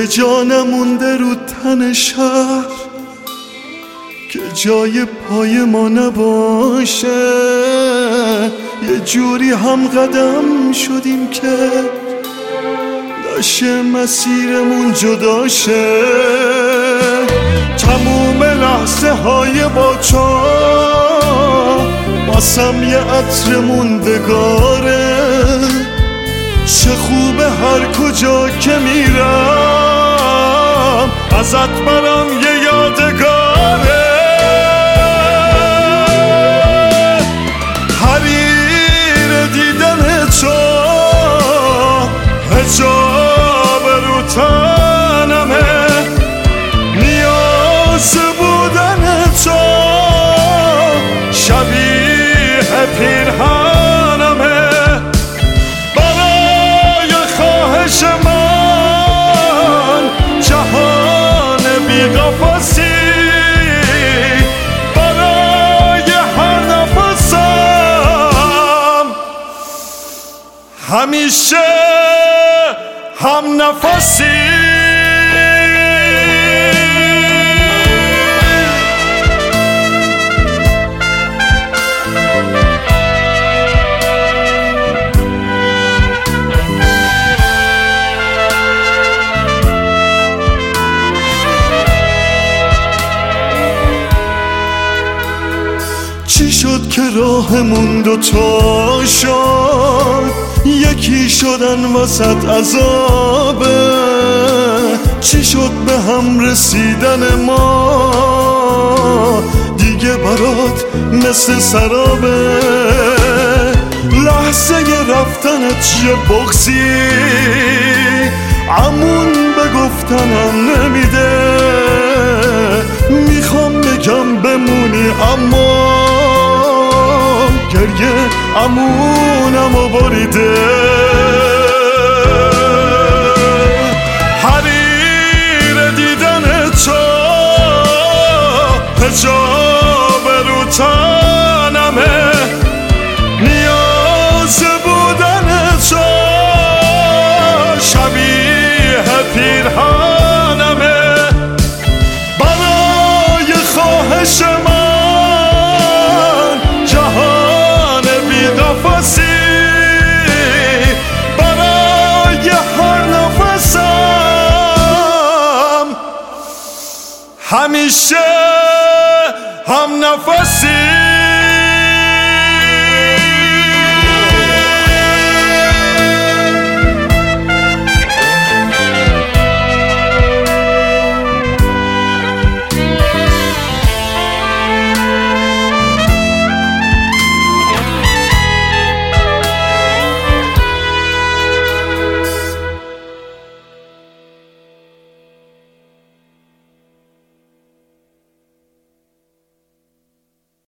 جا نمونده رو تن شهر که جای پای ما نباشه. یه جوری هم قدم شدیم که داشه مسیرمون جداشه. تموم لحظه های با باسم یه عطر موندگاره. چه خوبه هر کجا که میرم ازت برام یه یادگاره. حریر دیدن تو حجاب رو تنمه. نیاز بودن تو شبیه پیرهنمه. برای خواهش من جهان بی‌قفسی، برای هر نفسم همیشه هم نفسی. چی شد که راهمون دوتا شد یکی شدن وسط عذابه. چی شد به هم رسیدن ما دیگه برات مثل سرابه. لحظه رفتنت یه بغضی عمون به گفتنم نمیده. میخوام بگم بمونی اما گریه عمونمو بریده. حریر دیدن تو حجاب رو تنمه. نیاز بودن تو شبیه پیرهنمه. برای خواهش من جهان بی‌قفسی، برای هر نفسم همیشه هم نفسی.